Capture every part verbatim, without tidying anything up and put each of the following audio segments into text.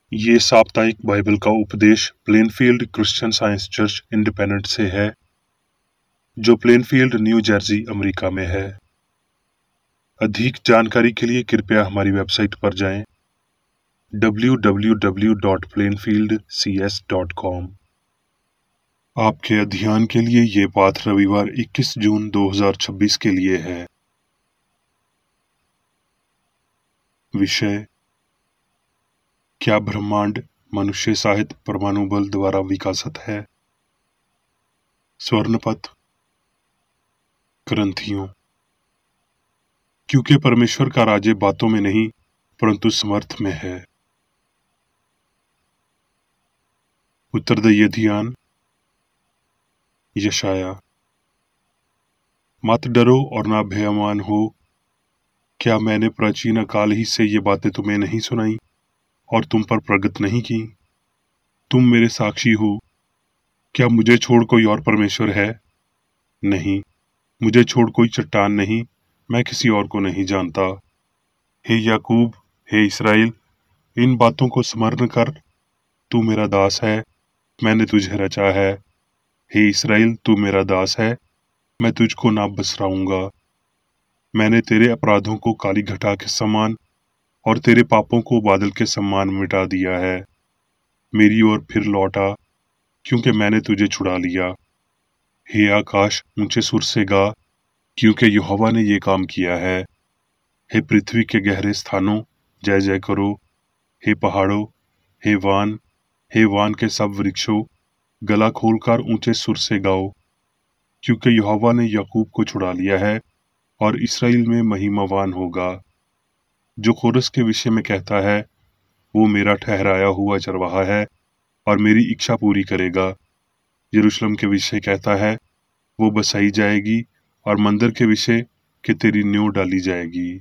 ये साप्ताहिक बाइबल का उपदेश Plainfield Christian Science Church Independent से है, जो प्लेनफील्ड न्यू जर्सी अमेरिका में है। अधिक जानकारी के लिए कृपया हमारी वेबसाइट पर जाएं W W W dot Plainfield C S dot com. आपके अध्ययन के लिए ये पाठ रविवार इक्कीस जून दो हज़ार छब्बीस के लिए है। विषय: क्या ब्रह्मांड मनुष्य साहित्य परमाणु बल द्वारा विकसित है? स्वर्णपथ ग्रंथियों। क्योंकि परमेश्वर का राज्य बातों में नहीं परंतु समर्थ में है। उत्तरदायी ध्यान। यशाया। मत डरो और ना भयमान हो। क्या मैंने प्राचीन काल ही से ये बातें तुम्हें नहीं सुनाई और तुम पर प्रगट नहीं की? तुम मेरे साक्षी हो। क्या मुझे छोड़ कोई और परमेश्वर है? नहीं, मुझे छोड़ कोई चट्टान नहीं, मैं किसी और को नहीं जानता। हे याकूब, हे इस्राएल, इन बातों को स्मरण कर। तू मेरा दास है, मैंने तुझे रचा है। हे इस्राएल, तू मेरा दास है, मैं तुझको ना बसराऊंगा। मैंने तेरे अपराधों को काली घटा के समान और तेरे पापों को बादल के समान मिटा दिया है। मेरी ओर फिर लौटा, क्योंकि मैंने तुझे छुड़ा लिया। हे आकाश, ऊंचे सुर से गा, क्योंकि यहोवा ने ये काम किया है। हे पृथ्वी के गहरे स्थानों, जय जय करो। हे पहाड़ों, हे वान, हे वान के सब वृक्षों, गला खोलकर ऊंचे सुर से गाओ, क्योंकि यहोवा ने याकूब को छुड़ा लिया है और इस्राएल में महिमावान होगा। जो कोरस के विषय में कहता है, वो मेरा ठहराया हुआ चरवाहा है और मेरी इच्छा पूरी करेगा। यरूशलेम के विषय कहता है, वो बसाई जाएगी, और मंदिर के विषय कि तेरी नींव डाली जाएगी।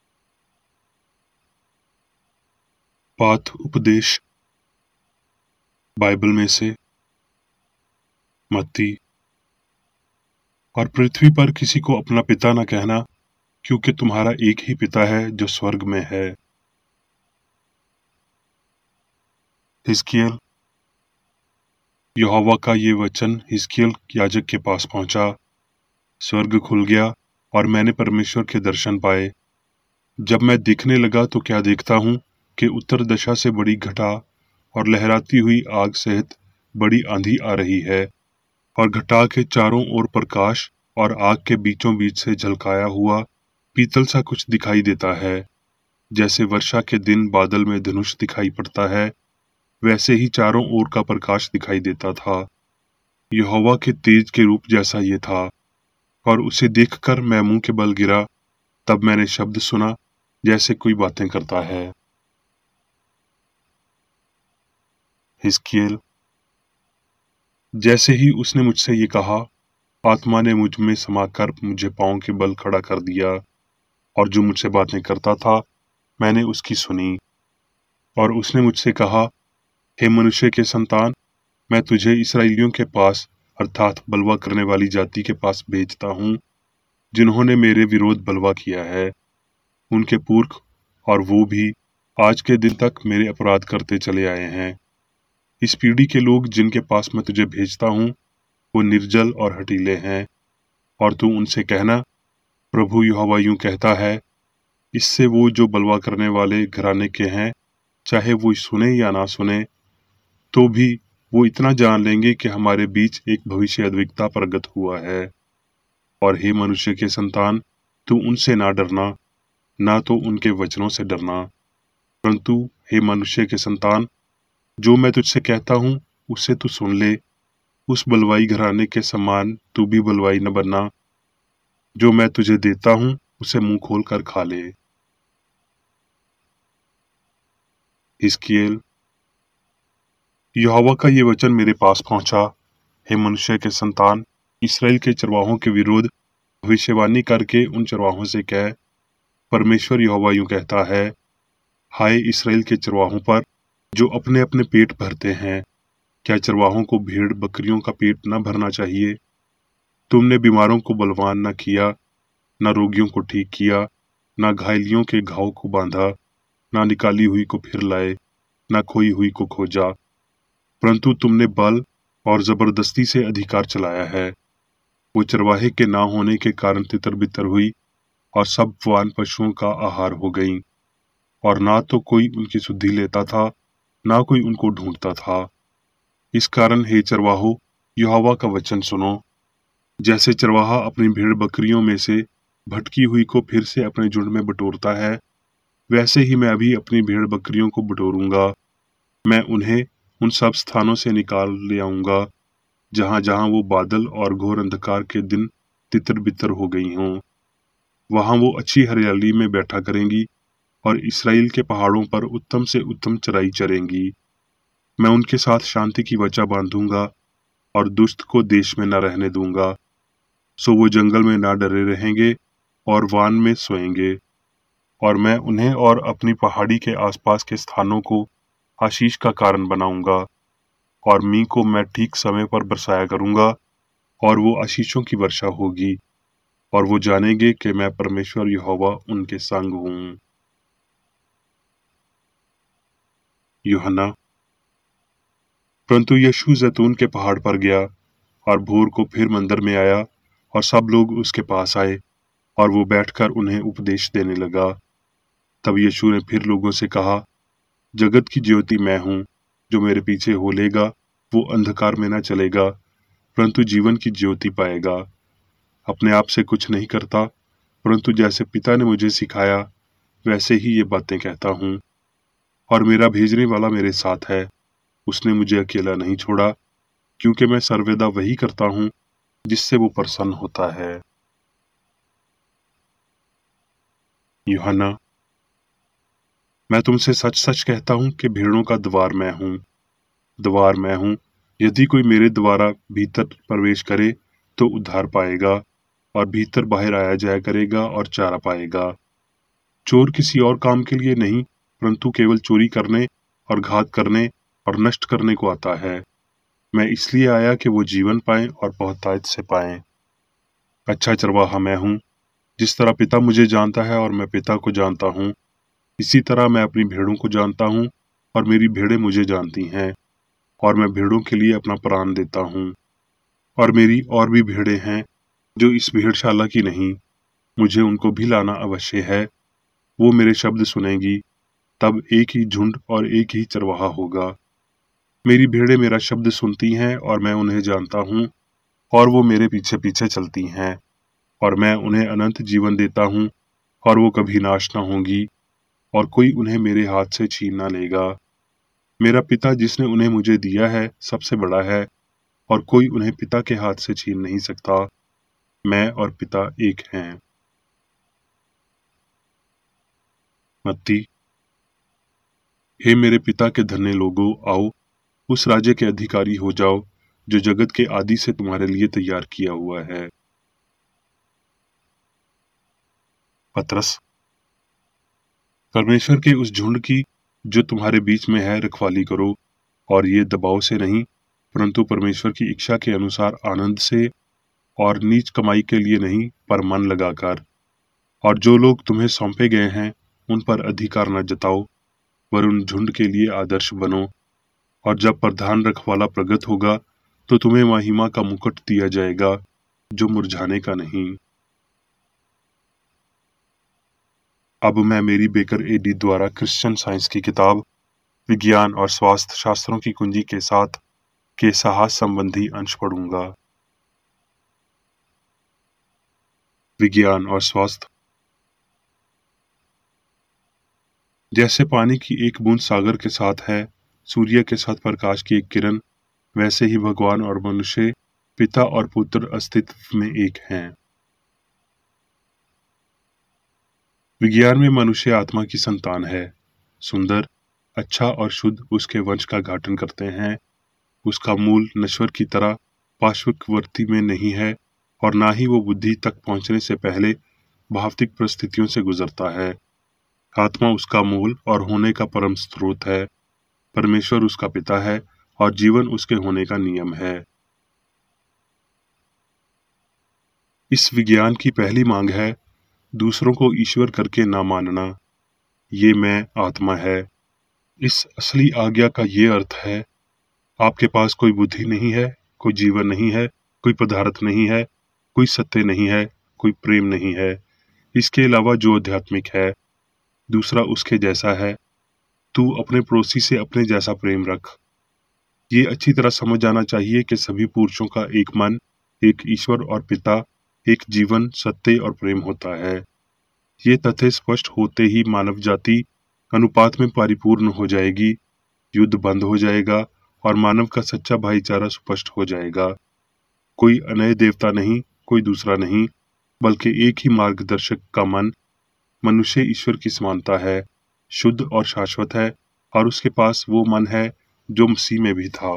पाठ उपदेश बाइबल में से मत्ती। और पृथ्वी पर किसी को अपना पिता न कहना, क्योंकि तुम्हारा एक ही पिता है जो स्वर्ग में है। हिजकिय्याल। यहोवा का ये वचन हिजकिय्याल याजक के पास पहुंचा। स्वर्ग खुल गया और मैंने परमेश्वर के दर्शन पाए। जब मैं देखने लगा तो क्या देखता हूँ कि उत्तर दिशा से बड़ी घटा और लहराती हुई आग सहित बड़ी आंधी आ रही है, और घटा के चारों ओर प्रकाश और आग के बीचों बीच से झलकाया हुआ पीतल सा कुछ दिखाई देता है। जैसे वर्षा के दिन बादल में धनुष दिखाई पड़ता है, वैसे ही चारों ओर का प्रकाश दिखाई देता था। यहोवा के तेज के रूप जैसा ये था, और उसे देखकर मैं मुंह के बल गिरा। तब मैंने शब्द सुना जैसे कोई बातें करता है। हिजकिय्याल। जैसे ही उसने मुझसे ये कहा, आत्मा ने मुझ में समाकर मुझे पांव के बल खड़ा कर दिया, और जो मुझसे बातें करता था मैंने उसकी सुनी। और उसने मुझसे कहा, हे मनुष्य के संतान, मैं तुझे इस्राएलियों के पास अर्थात बलवा करने वाली जाति के पास भेजता हूँ, जिन्होंने मेरे विरोध बलवा किया है। उनके पुरख और वो भी आज के दिन तक मेरे अपराध करते चले आए हैं। इस पीढ़ी के लोग जिनके पास मैं तुझे भेजता हूँ, वो निर्जल और हठीले हैं। और तू उनसे कहना, प्रभु यहोवा यूं कहता है। इससे वो जो बलवा करने वाले घराने के हैं, चाहे वो सुने या ना सुने, तो भी वो इतना जान लेंगे कि हमारे बीच एक भविष्यद्वक्ता प्रगट हुआ है। और हे मनुष्य के संतान, तू उनसे ना डरना, ना तो उनके वचनों से डरना, परंतु हे मनुष्य के संतान, जो मैं तुझसे कहता हूँ उसे तू सुन ले। उस बलवाई घराने के समान तू भी बलवाई न बनना। जो मैं तुझे देता हूँ उसे मुंह खोल कर खा ले। हिजकिय्याल। यहोवा का ये वचन मेरे पास पहुंचा, हे मनुष्य के संतान, इस्राएल के चरवाहों के विरोध भविष्यवाणी करके उन चरवाहों से कह, परमेश्वर यहोवा यूं कहता है, हाय इस्राएल के चरवाहों पर, जो अपने अपने पेट भरते हैं। क्या चरवाहों को भेड़ बकरियों का पेट न भरना चाहिए? तुमने बीमारों को बलवान न किया, न रोगियों को ठीक किया, न घायलियों के घाव को बांधा, न निकाली हुई को फिर लाए। न खोई हुई को खोजा, परंतु तुमने बल और जबरदस्ती से अधिकार चलाया है। वो चरवाहे के ना होने के कारण तितर बितर हुई और सब वान पशुओं का आहार हो गईं, और ना तो कोई उनकी सुधि लेता था, ना कोई उनको ढूंढता था। इस कारण हे चरवाहो, यहोवा का वचन सुनो। जैसे चरवाहा अपनी भेड़ बकरियों में से भटकी हुई को फिर से अपने झुंड में बटोरता है, वैसे ही मैं अभी अपनी भेड़ बकरियों को बटोरूंगा। मैं उन्हें उन सब स्थानों से निकाल ले आऊंगा जहां जहां वो बादल और घोर अंधकार के दिन तितर बितर हो गई हों। वहां वो अच्छी हरियाली में बैठा करेंगी और इसराइल के पहाड़ों पर उत्तम से उत्तम चराई चरेंगी। मैं उनके साथ शांति की वचा बांधूंगा और दुष्ट को देश में न रहने दूंगा। सो वो जंगल में ना डरे रहेंगे और वान में सोएंगे, और मैं उन्हें और अपनी पहाड़ी के आसपास के स्थानों को आशीष का कारण बनाऊंगा, और मी को मैं ठीक समय पर बरसाया करूंगा, और वो आशीषों की वर्षा होगी, और वो जानेंगे कि मैं परमेश्वर यहोवा उनके संग हूं। यूहन्ना। परंतु यीशु जैतून के पहाड़ पर गया और भोर को फिर मंदिर में आया, और सब लोग उसके पास आए और वो बैठकर उन्हें उपदेश देने लगा। तब यीशु ने फिर लोगों से कहा, जगत की ज्योति मैं हूं। जो मेरे पीछे हो लेगा वो अंधकार में न चलेगा, परंतु जीवन की ज्योति पाएगा। अपने आप से कुछ नहीं करता, परंतु जैसे पिता ने मुझे सिखाया वैसे ही ये बातें कहता हूं। और मेरा भेजने वाला मेरे साथ है, उसने मुझे अकेला नहीं छोड़ा, क्योंकि मैं सर्वदा वही करता हूं जिससे वो प्रसन्न होता है। यूहन्ना। मैं तुमसे सच सच कहता हूं कि भेड़ों का द्वार मैं हूं। द्वार मैं हूं। यदि कोई मेरे द्वारा भीतर प्रवेश करे तो उद्धार पाएगा, और भीतर बाहर आया जाया करेगा और चारा पाएगा। चोर किसी और काम के लिए नहीं, परंतु केवल चोरी करने और घात करने और नष्ट करने को आता है। मैं इसलिए आया कि वो जीवन पाएं और बहुतायत से पाएं। अच्छा चरवाहा मैं हूं। जिस तरह पिता मुझे जानता है और मैं पिता को जानता हूं, इसी तरह मैं अपनी भेड़ों को जानता हूं, और मेरी भेड़ें मुझे जानती हैं, और मैं भेड़ों के लिए अपना प्राण देता हूं। और मेरी और भी भेड़ें हैं जो इस भेड़शाला की नहीं, मुझे उनको भी लाना अवश्य है। वो मेरे शब्द सुनेंगी, तब एक ही झुंड और एक ही चरवाहा होगा। मेरी भेड़ें मेरा शब्द सुनती हैं और मैं उन्हें जानता हूं, और वो मेरे पीछे पीछे चलती हैं, और मैं उन्हें अनंत जीवन देता हूं, और वो कभी नाश न होंगी, और कोई उन्हें मेरे हाथ से छीन न लेगा। मेरा पिता जिसने उन्हें मुझे दिया है सबसे बड़ा है, और कोई उन्हें पिता के हाथ से छीन नहीं सकता। मैं और पिता एक हैं। मत्ती। हे मेरे पिता के धन्य लोगों, आओ उस राज्य के अधिकारी हो जाओ जो जगत के आदि से तुम्हारे लिए तैयार किया हुआ है। पतरस। परमेश्वर के उस झुंड की जो तुम्हारे बीच में है रखवाली करो, और ये दबाव से नहीं, परंतु परमेश्वर की इच्छा के अनुसार आनंद से, और नीच कमाई के लिए नहीं, पर मन लगाकर। और जो लोग तुम्हें सौंपे गए हैं उन पर अधिकार न जताओ, वरन झुंड के लिए आदर्श बनो। और जब प्रधान रखवाला प्रगट होगा तो तुम्हें महिमा का मुकुट दिया जाएगा जो मुरझाने का नहीं। अब मैं मेरी बेकर एडी द्वारा क्रिश्चियन साइंस की किताब विज्ञान और स्वास्थ्य शास्त्रों की कुंजी के साथ के साहस संबंधी अंश पढ़ूंगा। विज्ञान और स्वास्थ्य। जैसे पानी की एक बूंद सागर के साथ है, सूर्य के साथ प्रकाश की एक किरण, वैसे ही भगवान और मनुष्य, पिता और पुत्र अस्तित्व में एक हैं। विज्ञान में मनुष्य आत्मा की संतान है। सुंदर, अच्छा और शुद्ध उसके वंश का घाटन करते हैं। उसका मूल नश्वर की तरह पार्श्ववर्ती में नहीं है, और ना ही वो बुद्धि तक पहुंचने से पहले भौतिक परिस्थितियों से गुजरता है। आत्मा उसका मूल और होने का परम स्रोत है। परमेश्वर उसका पिता है, और जीवन उसके होने का नियम है। इस विज्ञान की पहली मांग है दूसरों को ईश्वर करके ना मानना। ये मैं आत्मा है। इस असली आज्ञा का ये अर्थ है, आपके पास कोई बुद्धि नहीं है, कोई जीवन नहीं है, कोई पदार्थ नहीं है, कोई सत्य नहीं है, कोई प्रेम नहीं है। इसके अलावा जो आध्यात्मिक है, दूसरा उसके जैसा है। तू अपने पड़ोसी से अपने जैसा प्रेम रख। ये अच्छी तरह समझ जाना चाहिए कि सभी पुरुषों का एक मन, एक ईश्वर और पिता, एक जीवन, सत्य और प्रेम होता है। ये तथ्य स्पष्ट होते ही मानव जाति अनुपात में परिपूर्ण हो जाएगी, युद्ध बंद हो जाएगा और मानव का सच्चा भाईचारा स्पष्ट हो जाएगा। कोई अन्य देवता नहीं, कोई दूसरा नहीं, बल्कि एक ही मार्गदर्शक का मन। मनुष्य ईश्वर की समानता है, शुद्ध और शाश्वत है, और उसके पास वो मन है जो मसीह में भी था।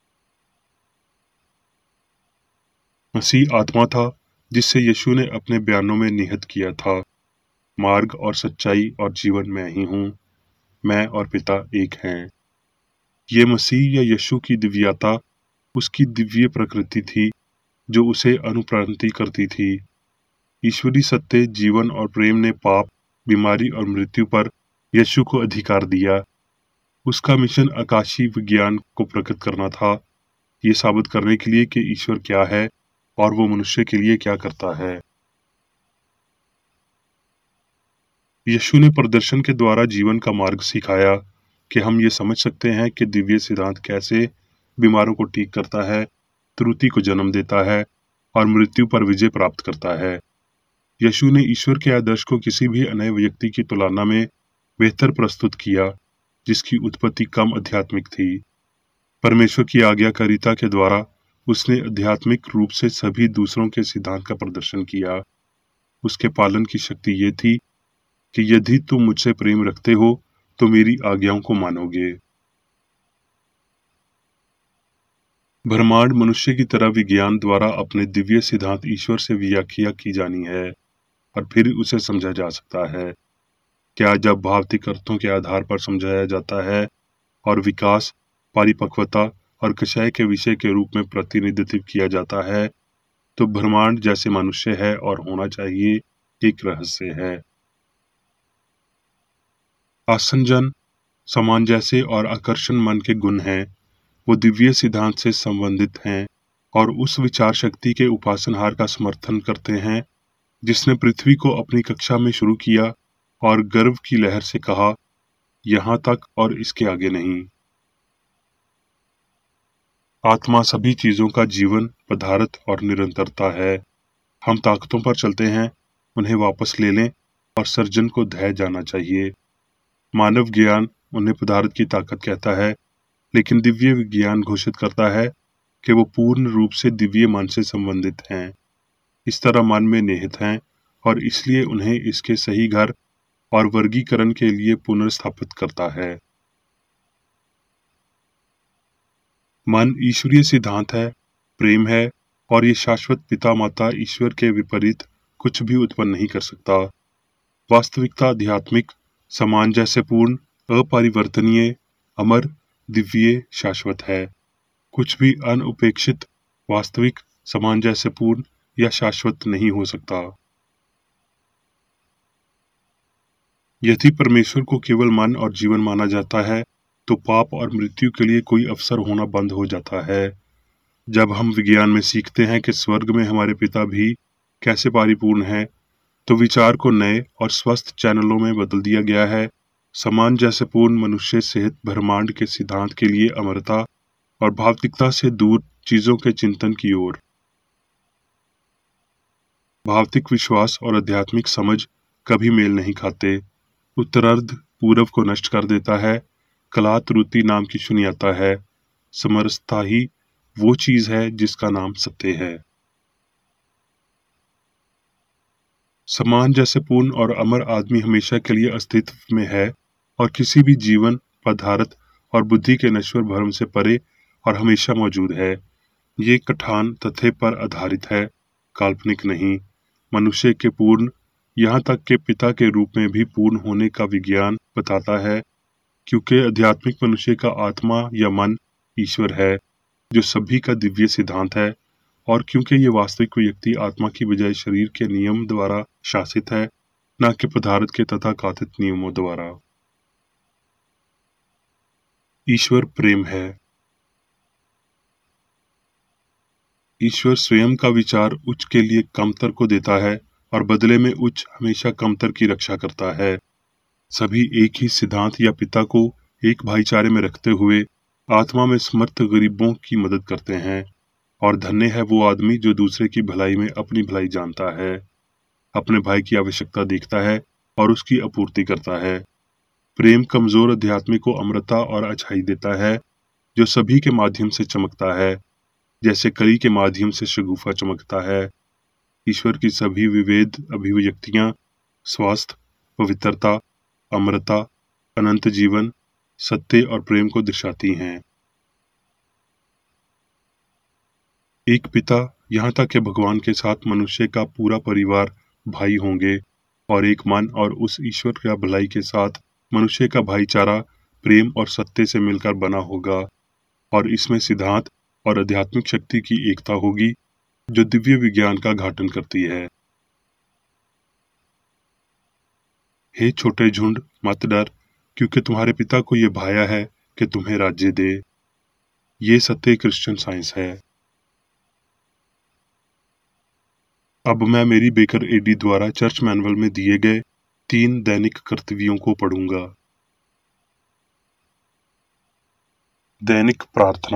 मसीह आत्मा था जिससे यीशु ने अपने बयानों में निहित किया था, मार्ग और सच्चाई और जीवन मैं ही हूँ, मैं और पिता एक हैं। ये मसीह या यीशु की दिव्यता उसकी दिव्य प्रकृति थी जो उसे अनुप्रांति करती थी। ईश्वरी सत्य, जीवन और प्रेम ने पाप, बीमारी और मृत्यु पर यीशु को अधिकार दिया। उसका मिशन आकाशीय विज्ञान को प्रकट करना था, ये साबित करने के लिए कि ईश्वर क्या है और वो मनुष्य के लिए क्या करता है। यीशु ने प्रदर्शन के द्वारा जीवन का मार्ग सिखाया कि हम ये समझ सकते हैं कि दिव्य सिद्धांत कैसे बीमारों को ठीक करता है, त्रुटि को जन्म देता है और मृत्यु पर विजय प्राप्त करता है। यीशु ने ईश्वर के आदर्श को किसी भी अन्य व्यक्ति की तुलना में बेहतर प्रस्तुत किया जिसकी उत्पत्ति कम आध्यात्मिक थी। परमेश्वर की आज्ञाकारिता के द्वारा उसने आध्यात्मिक रूप से सभी दूसरों के सिद्धांत का प्रदर्शन किया। उसके पालन की शक्ति ये थी कि यदि तुम मुझसे प्रेम रखते हो तो मेरी आज्ञाओं को मानोगे। ब्रह्मांड मनुष्य की तरह विज्ञान द्वारा अपने दिव्य सिद्धांत ईश्वर से व्याख्या की जानी है और फिर उसे समझा जा सकता है। क्या जब भौतिक अर्थों के आधार पर समझाया जाता है और विकास, परिपक्वता और क्षय के विषय के रूप में प्रतिनिधित्व किया जाता है, तो ब्रह्मांड जैसे मनुष्य है और होना चाहिए एक रहस्य है। आसंजन, सामंजस्य और आकर्षण मन के गुण हैं। वो दिव्य सिद्धांत से संबंधित हैं और उस विचार शक्ति के उपासनहार का समर्थन करते हैं जिसने पृथ्वी को अपनी कक्षा में शुरू किया और गर्व की लहर से कहा, यहाँ तक और इसके आगे नहीं। आत्मा सभी चीजों का जीवन, पदार्थ और निरंतरता है। हम ताकतों पर चलते हैं, उन्हें वापस ले लें और सर्जन को धैर्य जाना चाहिए। मानव ज्ञान उन्हें पदार्थ की ताकत कहता है, लेकिन दिव्य विज्ञान घोषित करता है कि वो पूर्ण रूप से दिव्य मन से संबंधित हैं। इस तरह मन में निहित हैं और इसलिए उन्हें इसके सही घर और वर्गीकरण के लिए पुनर्स्थापित करता है। मन ईश्वरीय सिद्धांत है, प्रेम है और ये शाश्वत पिता माता ईश्वर के विपरीत कुछ भी उत्पन्न नहीं कर सकता। वास्तविकता आध्यात्मिक, सामंजस्यपूर्ण, अपरिवर्तनीय, अमर, दिव्य, शाश्वत है। कुछ भी अनउपेक्षित, वास्तविक, सामंजस्यपूर्ण या शाश्वत नहीं हो सकता। यदि परमेश्वर को केवल मन और जीवन माना जाता है तो पाप और मृत्यु के लिए कोई अवसर होना बंद हो जाता है। जब हम विज्ञान में सीखते हैं कि स्वर्ग में हमारे पिता भी कैसे परिपूर्ण हैं, तो विचार को नए और स्वस्थ चैनलों में बदल दिया गया है। सामंजस्यपूर्ण मनुष्य सहित ब्रह्मांड के सिद्धांत के लिए अमरता और भौतिकता से दूर चीजों के चिंतन की ओर। भौतिक विश्वास और आध्यात्मिक समझ कभी मेल नहीं खाते। उत्तरार्ध पूर्व को नष्ट कर देता है। कला त्रुटि नाम की शून्यता है। समरसता ही वो चीज है जिसका नाम सत्य है। सामंजस्यपूर्ण और अमर आदमी हमेशा के लिए अस्तित्व में है और किसी भी जीवन, पदार्थ और बुद्धि के नश्वर भ्रम से परे और हमेशा मौजूद है। ये कठान तथ्य पर आधारित है, काल्पनिक नहीं। मनुष्य के पूर्ण, यहाँ तक के पिता के रूप में भी पूर्ण होने का विज्ञान बताता है, क्योंकि आध्यात्मिक मनुष्य का आत्मा या मन ईश्वर है जो सभी का दिव्य सिद्धांत है, और क्योंकि ये वास्तविक व्यक्ति आत्मा की बजाय शरीर के नियम द्वारा शासित है, न कि पदार्थ के तथा कथित नियमों द्वारा। ईश्वर प्रेम है। ईश्वर स्वयं का विचार उच्च के लिए कमतर को देता है और बदले में उच्च हमेशा कमतर की रक्षा करता है। सभी एक ही सिद्धांत या पिता को एक भाईचारे में रखते हुए आत्मा में समर्थ गरीबों की मदद करते हैं, और धन्य है वो आदमी जो दूसरे की भलाई में अपनी भलाई जानता है, अपने भाई की आवश्यकता देखता है और उसकी आपूर्ति करता है। प्रेम कमजोर अध्यात्मी को अमरता और अच्छाई देता है, जो सभी के माध्यम से चमकता है, जैसे कली के माध्यम से शगुफा चमकता है। ईश्वर की सभी विवेद अभिव्यक्तियां स्वास्थ्य, पवित्रता, अमरता, अनंत जीवन, सत्य और प्रेम को दर्शाती हैं। एक पिता यहाँ तक कि भगवान के साथ मनुष्य का पूरा परिवार भाई होंगे, और एक मन और उस ईश्वर का भलाई के साथ मनुष्य का भाईचारा प्रेम और सत्य से मिलकर बना होगा, और इसमें सिद्धांत और आध्यात्मिक शक्ति की एकता होगी जो दिव्य विज्ञान का घाटन करती है। हे छोटे झुंड, मत डर, क्योंकि तुम्हारे पिता को ये भाया है कि तुम्हें राज्य दे। ये सत्य क्रिश्चियन साइंस है। अब मैं मेरी बेकर एडी द्वारा चर्च मैनुअल में दिए गए तीन दैनिक कर्तव्यों को पढ़ूंगा। दैनिक प्रार्थना।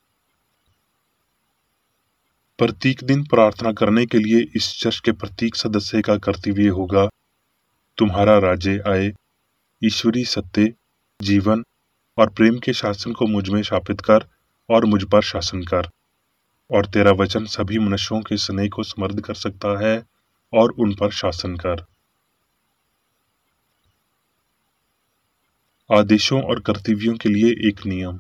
प्रत्येक दिन प्रार्थना करने के लिए इस चर्च के प्रत्येक सदस्य का कर्तव्य होगा, तुम्हारा राज्य आए, ईश्वरीय सत्य, जीवन और प्रेम के शासन को मुझ में स्थापित कर और मुझ पर शासन कर, और तेरा वचन सभी मनुष्यों के स्नेह को समृद्ध कर सकता है और उन पर शासन कर। आदेशों और कर्तव्यों के लिए एक नियम।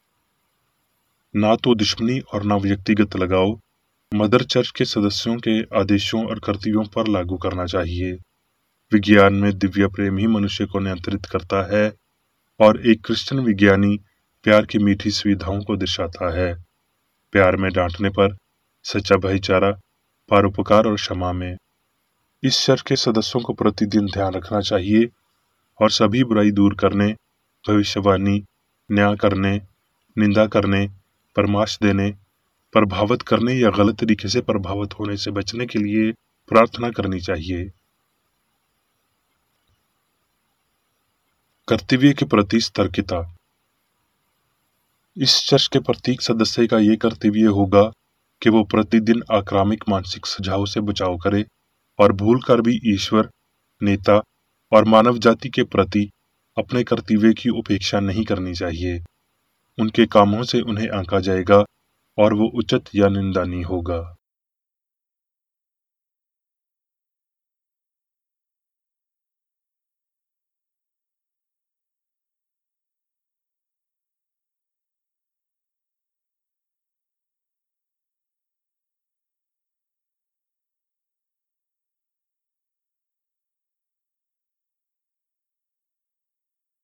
ना तो दुश्मनी और ना व्यक्तिगत लगाओ। मदर चर्च के सदस्यों के आदेशों और कर्तव्यों पर लागू करना चाहिए। विज्ञान में दिव्य प्रेम ही मनुष्य को नियंत्रित करता है, और एक क्रिश्चियन विज्ञानी प्यार की मीठी सुविधाओं को दर्शाता है। प्यार में डांटने पर, सच्चा भाईचारा, परोपकार और क्षमा में। इस चर्च के सदस्यों को प्रतिदिन ध्यान रखना चाहिए और सभी बुराई दूर करने, भविष्यवाणी, न्याय करने, निंदा करने, परामर्श देने, प्रभावित करने या गलत तरीके से प्रभावित होने से बचने के लिए प्रार्थना करनी चाहिए। कर्तव्य के प्रति सतर्कता। इस चर्च के प्रत्येक सदस्य का ये कर्तव्य होगा कि वो प्रतिदिन आक्रामक मानसिक सुझाव से बचाव करे और भूल कर भी ईश्वर, नेता और मानव जाति के प्रति अपने कर्तव्य की उपेक्षा नहीं करनी चाहिए। उनके कामों से उन्हें आंका जाएगा और वो उचित या निंदनीय होगा।